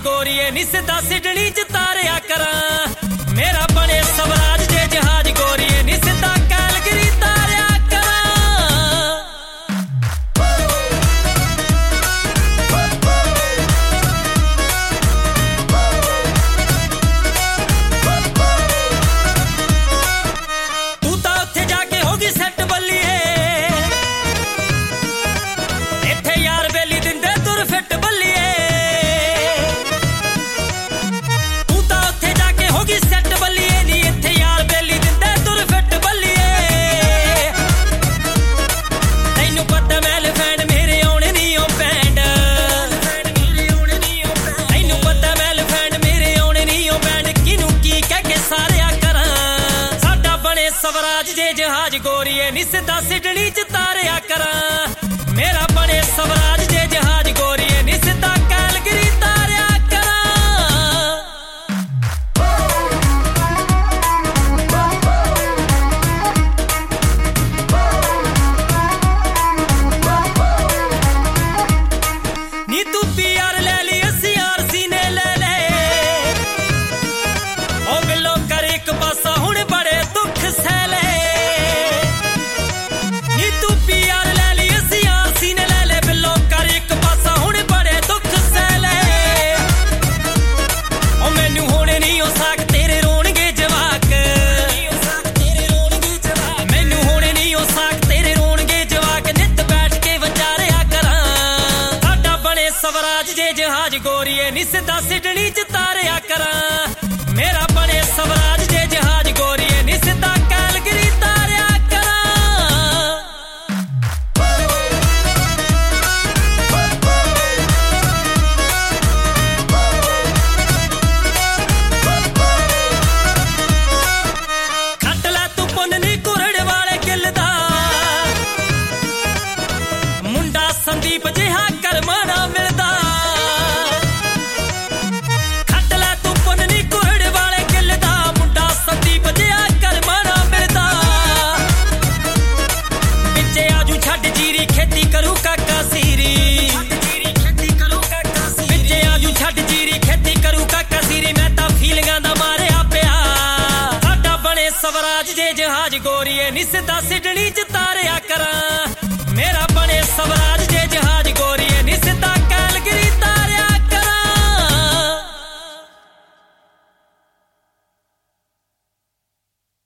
गोरीए नी सिद्धा सिडनी च तारिया करां मेरा बने स्वराज जे जहाज गोरीए नी सिद्धा कैलगरी तारिया तू तां उत्थे जाके होगी सैट बल्लीए इत्थे यार बेली दिंदे तुर फिट बल्लीए तू तां उत्थे जाके होगी सैट बल्लीए नी इत्थे यार बेली दिंदे तुर फिट बल्लीए तैनू पता मैल फैंड मेरे आउणे नी ओ बैंड तैनू पता मैल फैंड मेरे आउणे नी ओ बैंड किनू की कह के सारिया करां साडा बने स्वराज जे जहाज गोरीए नी सिद्धा सिडनी च तारिया करां मेरा बने स्वराज जे जहाज गोरीए नी सिद्धा कैलगरी तारिया नी तू पीआर ले ली सीआरसी ने ले ले ओ बिलो कर एक पासा हुण बड़े दुख सहले नी तू पीआर ले ली सीआरसी ने ले ले बिलो कर एक पासा हुण बड़े दुख सहले ओ मैनू होणे नहीं हो सक तेरे रोणगे जवाक मैनू होणे नहीं हो सक तेरे रोणगे जवाक नित बैठ के विचारिया करां साडा बने स्वराज जे जहाज गोरीए नी सिद्धा सिडनी च तारिया करां मेरा बने स्वराज जे जहाज गोरीए नी सिद्धा कैलगरी तारिया खट लै तू पुन नी कुरड़ वाले गिल दा मुंडा संदीप जिहा करमा ना मिलदा खट लै तू पुन नी कुरड़ वाले गिल दा मुंडा संदीप जिहा करमा ना मिलदा बिचे आजू छड्ड जीरी खेती करू काका सीरी बिचे आजू छड्ड जीरी खेती करू काका सीरी मैं तां फीलिंगां दा मारिया पिया साडा बने स्वराज जे जहाज गोरीए नी सिद्धा सिडनी च तारिया करां